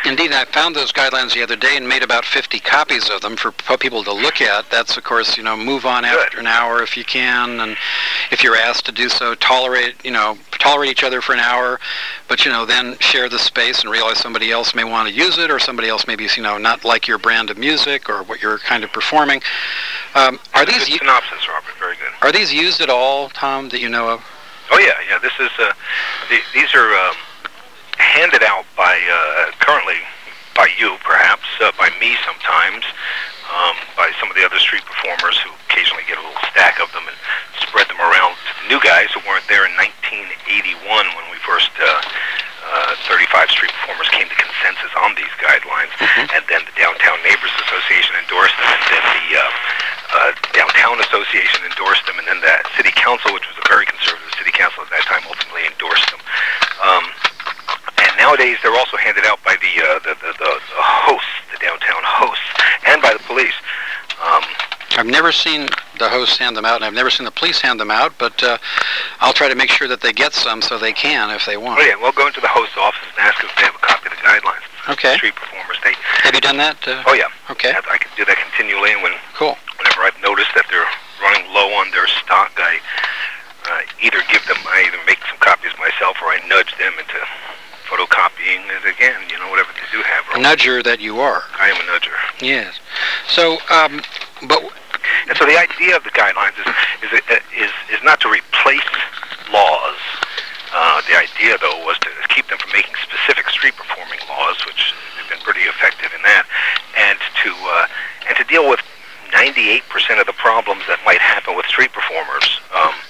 Indeed, I found those guidelines the other day and made about 50 copies of them for people to look at. That's, of course, move on after an hour if you can, and if you're asked to do so, tolerate each other for an hour, but, then share the space and realize somebody else may want to use it, or somebody else maybe, not like your brand of music or what you're kind of performing. Are these good synopsis, Robert? Very good. Are these used at all, Tom, that you know of? Oh yeah. This is these are handed out by currently by you, perhaps, by me sometimes, by some of the other street performers who occasionally get a little stack of them and spread them around to the new guys who weren't there in 1981 when we first 35 street performers came to consensus on these guidelines, and then the Downtown Neighbors Association endorsed them, and then the Downtown Association endorsed them, and then the City Council, which was a very conservative City Council at that time, ultimately endorsed them. And nowadays, they're also handed out by the hosts, the downtown hosts, and by the police. I've never seen the hosts hand them out, and I've never seen the police hand them out, but I'll try to make sure that they get some so they can if they want. Oh yeah, we'll go into the host's office and ask if they have a copy of the guidelines. Okay. Street performers. Have you done that? Oh yeah. Okay. I can do that continually, and whenever I've noticed that they're running low on their stock, I either make some copies myself, or I nudge them into photocopying it again, whatever they do have. A nudger that you are. I am a nudger. Yes. So, And so the idea of the guidelines is not to replace laws. The idea, though, was to keep them from making specific street performing laws, which have been pretty effective in that, and to deal with 98% of the problems that might happen with street performers.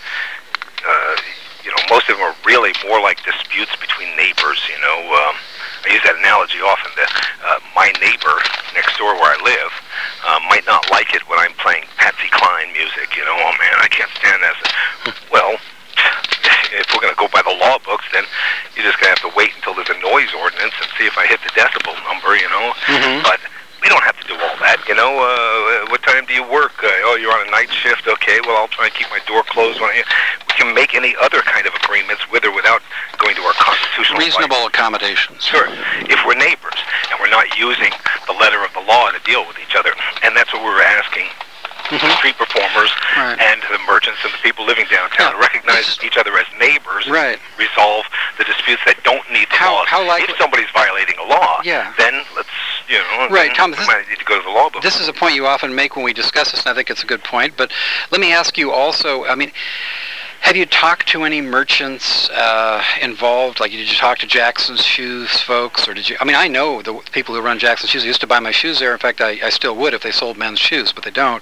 Most of them are really more like disputes between neighbors. I use that analogy often. That my neighbor next door where I live might not like it when I'm playing Patsy Cline music. Oh man, I can't stand that. Well, if we're going to go by the law books, then you're just going to have to wait until there's a noise ordinance and see if I hit the decibel number. But we don't have to do all that. What time do you work? You're on a night shift. Okay, well, I'll try and keep my door closed. We can make any other kind of agreements with or without going to our constitutional reasonable accommodations. Sure. If we're neighbors and we're not using the letter of the law to deal with each other, and that's what we're asking street performers and the merchants and the people living downtown to recognize each other as neighbors, resolve the disputes that don't need the law. If somebody's violating a law, then let's, Tom, we might need to go to the law book. This is a point you often make when we discuss this, and I think it's a good point, but let me ask you also, have you talked to any merchants involved? Like, did you talk to Jackson's Shoes folks, or did you? I know the people who run Jackson's Shoes. I used to buy my shoes there. In fact, I still would if they sold men's shoes, but they don't.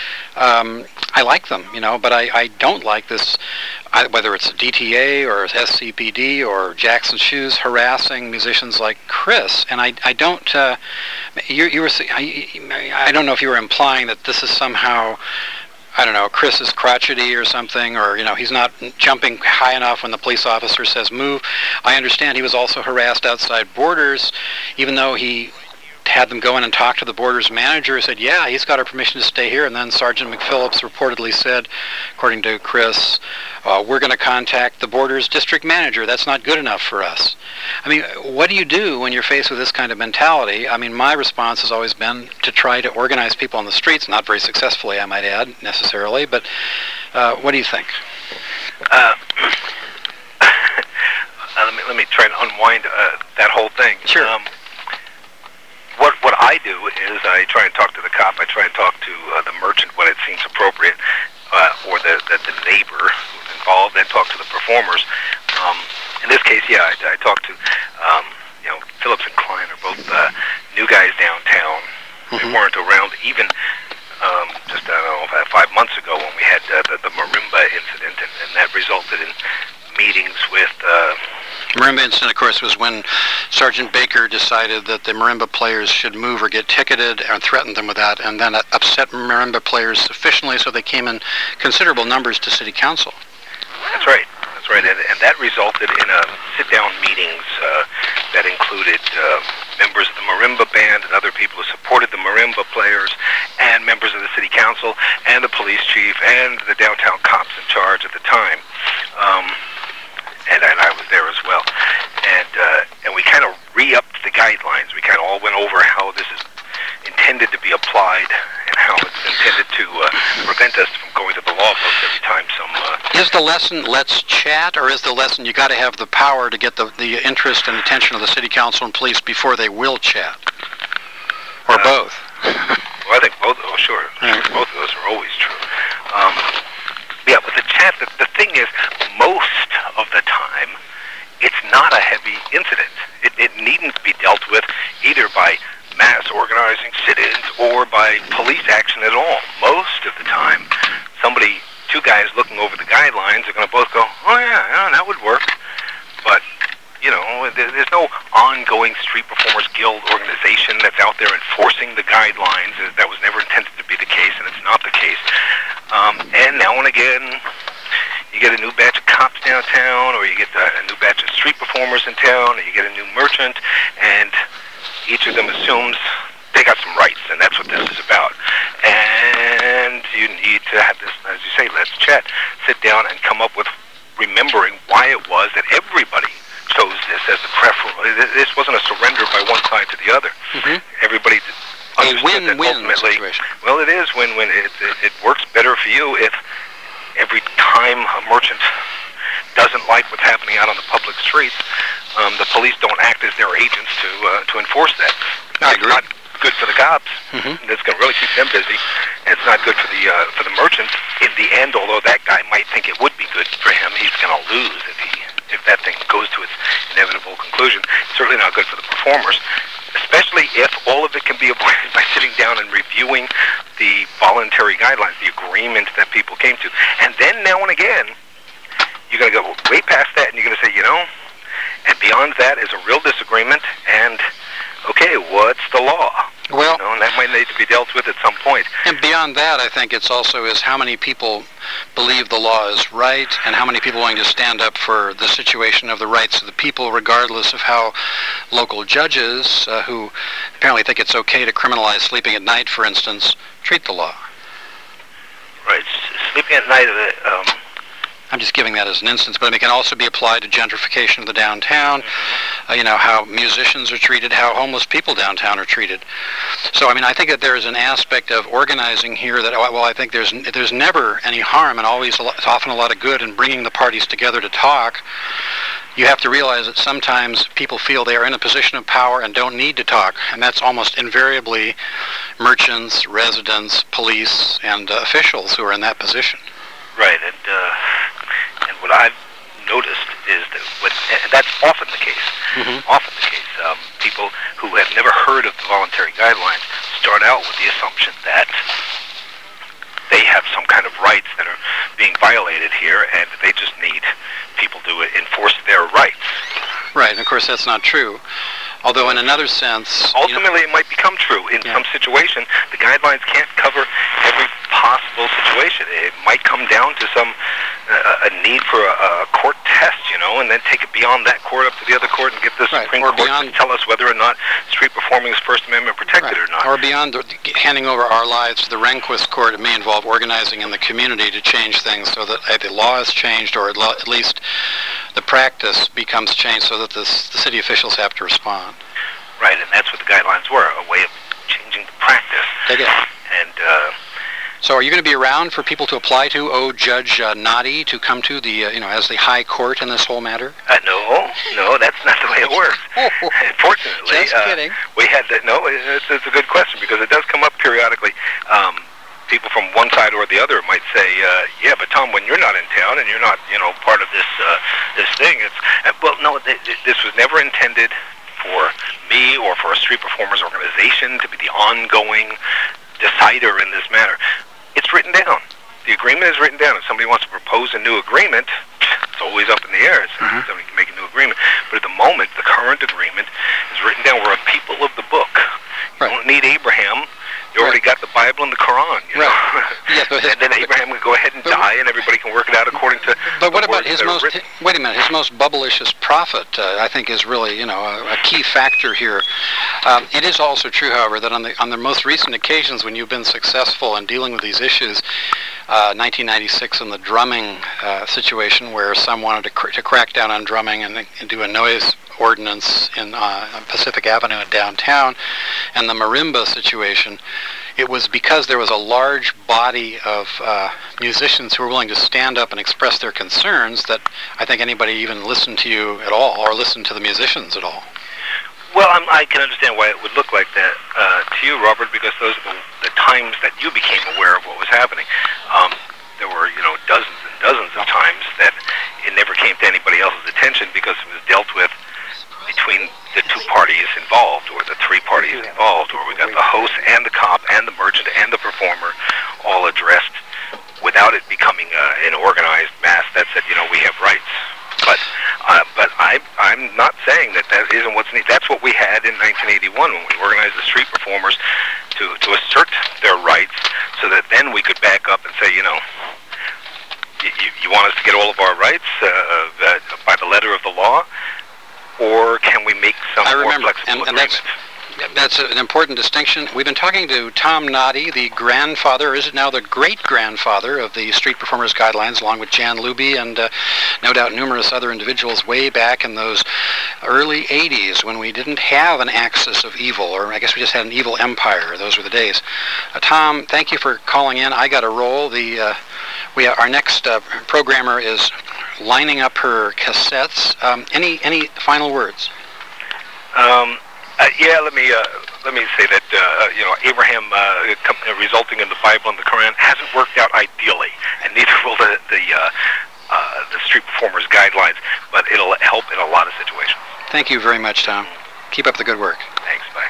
I like them, but I don't like this, whether it's DTA or SCPD or Jackson's Shoes harassing musicians like Chris. And I don't. You were. I don't know if you were implying that this is somehow, I don't know, Chris is crotchety or something, or, he's not jumping high enough when the police officer says move. I understand he was also harassed outside Borders, even though he had them go in and talk to the Borders manager, said, yeah, he's got our permission to stay here. And then Sergeant McPhillips reportedly said, according to Chris, we're going to contact the Borders district manager. That's not good enough for us. What do you do when you're faced with this kind of mentality? My response has always been to try to organize people on the streets, not very successfully, I might add, necessarily, but what do you think? Let me try to unwind that whole thing. Sure. What I do is I try and talk to the cop. I try and talk to the merchant when it seems appropriate, or the neighbor who's involved, and talk to the performers. In this case, I talked to Phillips and Klein are both new guys downtown. They weren't around even just 5 months ago when we had the marimba incident, and that resulted in meetings with. Marimba incident, of course, was when Sergeant Baker decided that the marimba players should move or get ticketed, and threatened them with that, and then upset marimba players sufficiently so they came in considerable numbers to City Council. That's right. And that resulted in sit-down meetings that included members of the marimba band and other people who supported the marimba players, and members of the City Council, and the police chief, and the downtown cops in charge at the time. And I was there as well, and we kind of re-upped the guidelines. We kind the lesson let's chat, or is the lesson you got to have the power to get the interest and attention of the city council and police before they will chat? Or both? Well, I think both. Oh, sure. Both of those are always true. Yeah, but the chat, the thing is, most of the time, it's not a heavy incident. It needn't be dealt with either by mass organizing sit-ins or by police action at all. Most of the time, two guys looking over the guidelines are going to both go, oh yeah, that would work. But, there's no ongoing Street Performers Guild organization that's out there enforcing the guidelines. That was never intended to be the case, and it's not the case. And now and again, you get a new batch of cops downtown, or you get a new batch of street performers in town, or you get a new merchant, and each of them assumes they got some rights, and that's what this is about. And you need to have this, as you say, let's chat, sit down and come up with remembering why it was that everybody chose this as the preference. This wasn't a surrender by one side to the other. Mm-hmm. Everybody understood that ultimately, situation. Well, it is win-win. It works better for you if every time a merchant doesn't like what's happening out on the public streets, the police don't act as their agents to enforce that. I agree. It's not good for the cops. Mm-hmm. It's going to really keep them busy, and it's not good for the merchant. In the end, although that guy might think it would be good for him, he's going to lose if that thing goes to its inevitable conclusion. It's certainly not good for the performers, especially if all of it can be avoided by sitting down and reviewing the voluntary guidelines, the agreements that people came to. And then now and again, you're going to go way past that, and you're going to say, and beyond that is a real disagreement, and, okay, what's the law? Well, and that might need to be dealt with at some point. And beyond that, I think it's also is how many people believe the law is right, and how many people are willing to stand up for the situation of the rights of the people, regardless of how local judges, who apparently think it's okay to criminalize sleeping at night, for instance, treat the law. Right. Sleeping at night, I'm just giving that as an instance, but it can also be applied to gentrification of the downtown, how musicians are treated, how homeless people downtown are treated. So, I think that there's an aspect of organizing here that, I think there's never any harm and it's often a lot of good in bringing the parties together to talk. You have to realize that sometimes people feel they are in a position of power and don't need to talk, and that's almost invariably merchants, residents, police, and officials who are in that position. Right, and what I've noticed is that and that's often the case. Mm-hmm. Often the case. People who have never heard of the voluntary guidelines start out with the assumption that they have some kind of rights that are being violated here, and they just need people to enforce their rights. Right, and of course that's not true. Although in another sense... Ultimately it might become true. In some situation, the guidelines can't cover every possible situation. It might come down to a need for a court test, and then take it beyond that court up to the other court and get the Supreme Court to tell us whether or not street performing is First Amendment protected or not. Or beyond handing over our lives to the Rehnquist court, it may involve organizing in the community to change things so that the law is changed, or at least the practice becomes changed so that the city officials have to respond. Right, and that's what the guidelines were, a way of changing the practice. They did. And so are you going to be around for people to apply to, Judge Noddy, to come to the, as the high court in this whole matter? No, that's not the way it works. Fortunately, just kidding. We had that. No, it's a good question, because it does come up periodically. People from one side or the other might say, yeah, but Tom, when you're not in town and you're not, part of this thing, this was never intended for me or for a street performers organization to be the ongoing decider in this matter. It's written down. The agreement is written down. If somebody wants to propose a new agreement, it's always up in the air. Somebody can make a new agreement. But at the moment, the current agreement is written down. We're a people of the book. You don't need Abraham. You already got the Bible and the Quran. Yeah, but and then Abraham can go ahead and die, and everybody can work it out according to. But what about his most? Wait a minute. His most bubblicious prophet, I think, is really a key factor here. It is also true, however, that on the most recent occasions when you've been successful in dealing with these issues, 1996 in the drumming situation, where some wanted to crack down on drumming and do a noise ordinance in Pacific Avenue in downtown, and the marimba situation, it was because there was a large body of musicians who were willing to stand up and express their concerns that I think anybody even listened to you at all or listened to the musicians at all. Well, I can understand why it would look like that to you, Robert, because those are the times that you became aware of what was happening. There were, dozens and dozens of times that it never came to anybody else's attention because it was dealt with between the two parties involved, or the three parties involved, or we got the host and the cop and the merchant and the performer all addressed without it becoming an organized mass that said, we have rights. But I'm not saying that isn't what's needed. That's what we had in 1981 when we organized the street performers to assert their rights, so that then we could back up and say, you want us to get all of our rights by the letter of the law, or can we make some more flexible agreements? That's an important distinction. We've been talking to Tom Noddy, the grandfather, or is it now the great-grandfather of the Street Performers Guidelines, along with Jan Luby and no doubt numerous other individuals way back in those early 80s when we didn't have an axis of evil, or I guess we just had an evil empire. Those were the days. Tom, thank you for calling in. I got to roll. Our next programmer is lining up her cassettes. Any final words? Let me say that Abraham resulting in the Bible and the Quran hasn't worked out ideally, and neither will the Street Performers Guidelines, but it'll help in a lot of situations. Thank you very much, Tom. Keep up the good work. Thanks. Bye.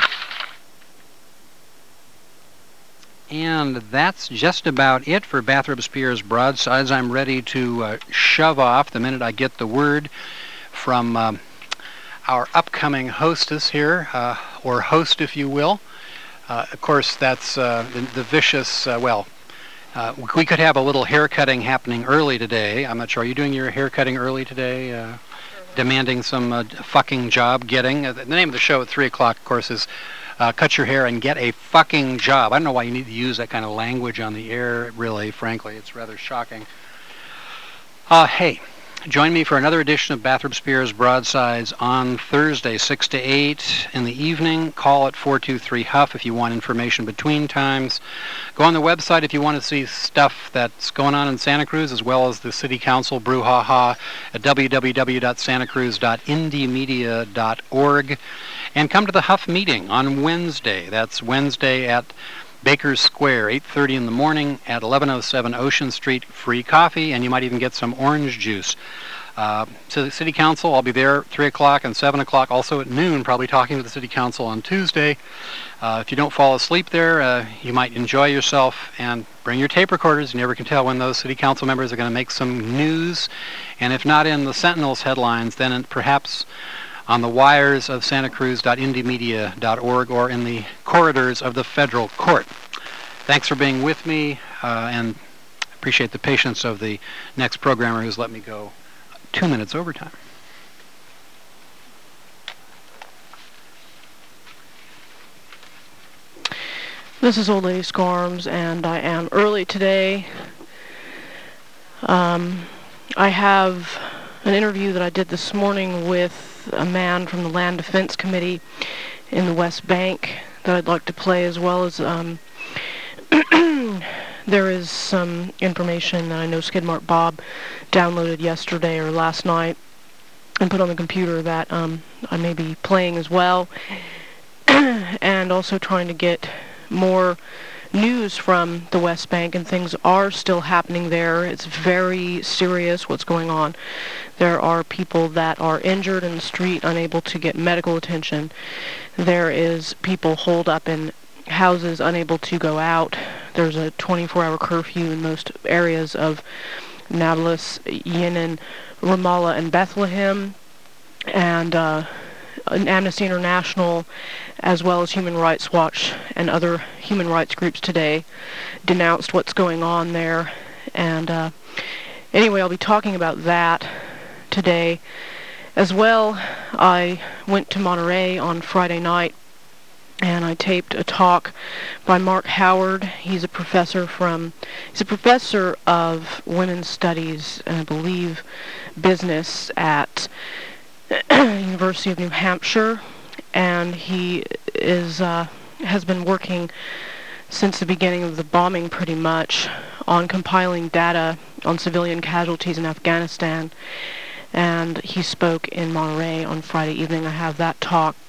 And that's just about it for Bathrop Spears Broadsides. I'm ready to shove off the minute I get the word from our upcoming hostess here, or host, if you will. Of course, that's the vicious, we could have a little haircutting happening early today. I'm not sure. Are you doing your haircutting early today? Demanding some fucking job getting? The name of the show at 3 o'clock, of course, is Cut Your Hair and Get a Fucking Job. I don't know why you need to use that kind of language on the air, really, frankly. It's rather shocking. Hey. Join me for another edition of Bathrop Spears Broadsides on Thursday, 6 to 8 in the evening. Call at 423-HUFF if you want information between times. Go on the website if you want to see stuff that's going on in Santa Cruz, as well as the City Council brouhaha at www.santacruz.indiemedia.org. And come to the Huff meeting on Wednesday. That's Wednesday at Baker's Square, 8:30 in the morning at 1107 Ocean Street. Free coffee, and you might even get some orange juice. To the City Council, I'll be there 3 o'clock and 7 o'clock, also at noon, probably talking to the City Council on Tuesday. If you don't fall asleep there, you might enjoy yourself, and bring your tape recorders. You never can tell when those City Council members are going to make some news. And if not in the Sentinel's headlines, then perhaps on the wires of santacruz.indiemedia.org or in the corridors of the federal court. Thanks for being with me, and appreciate the patience of the next programmer who's let me go 2 minutes overtime. This is Old Lady Scarms, and I am early today. I have an interview that I did this morning with a man from the Land Defense Committee in the West Bank that I'd like to play, as well as there is some information that I know Skidmark Bob downloaded yesterday or last night and put on the computer that I may be playing as well, and also trying to get more news from the West Bank, and things are still happening there. It's very serious what's going on. There are people that are injured in the street, unable to get medical attention. There is people holed up in houses, unable to go out. There's a 24-hour curfew in most areas of Nablus, Yenin, Ramallah, and Bethlehem. And Amnesty International, as well as Human Rights Watch and other human rights groups today, denounced what's going on there. And anyway, I'll be talking about that today. As well, I went to Monterey on Friday night, and I taped a talk by Mark Howard. He's a professor of women's studies and I believe business at University of New Hampshire, and he is has been working since the beginning of the bombing pretty much on compiling data on civilian casualties in Afghanistan. And he spoke in Monterey on Friday evening. I have that talk